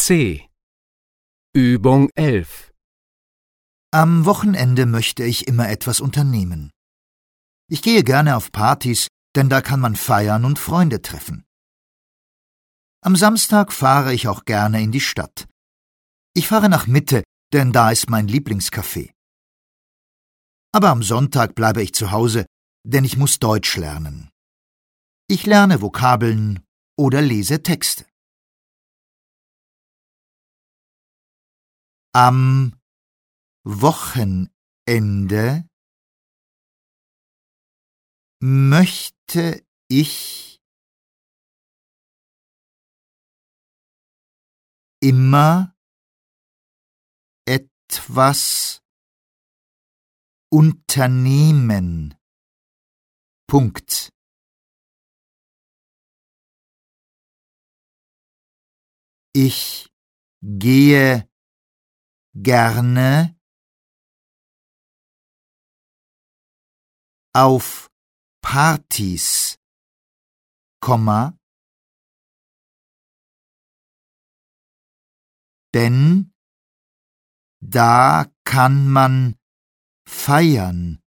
C. Übung 11. Am Wochenende möchte ich immer etwas unternehmen. Ich gehe gerne auf Partys, denn da kann man feiern und Freunde treffen. Am Samstag fahre ich auch gerne in die Stadt. Ich fahre nach Mitte, denn da ist mein Lieblingscafé. Aber am Sonntag bleibe ich zu Hause, denn ich muss Deutsch lernen. Ich lerne Vokabeln oder lese Texte. Am Wochenende möchte ich immer etwas unternehmen. Punkt. Ich gehe gerne auf Partys, denn da kann man feiern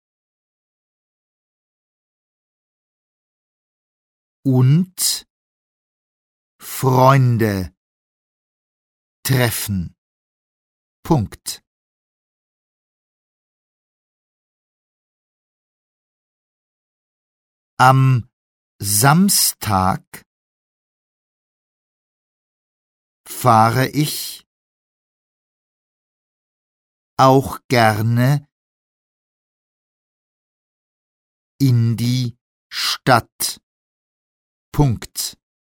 und Freunde treffen. Punkt. Am Samstag fahre ich auch gerne in die Stadt. Punkt.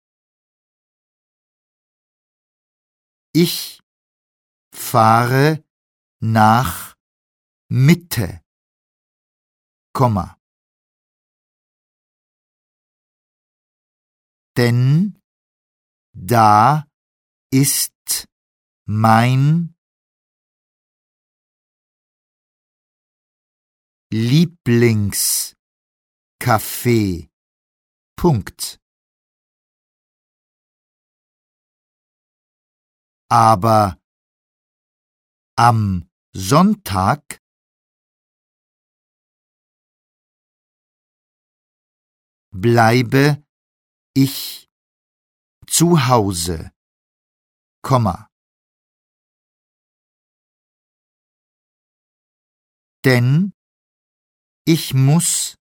Ich fahre nach Mitte, denn da ist mein Lieblingscafé. Punkt. Aber am Sonntag bleibe ich zu Hause, denn ich muss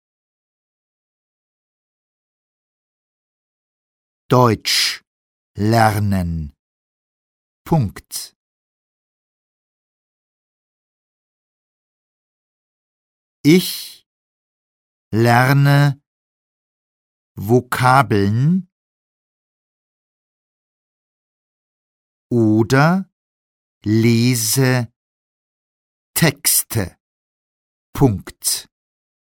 Deutsch lernen. Punkt. Ich lerne Vokabeln oder lese Texte. Punkt.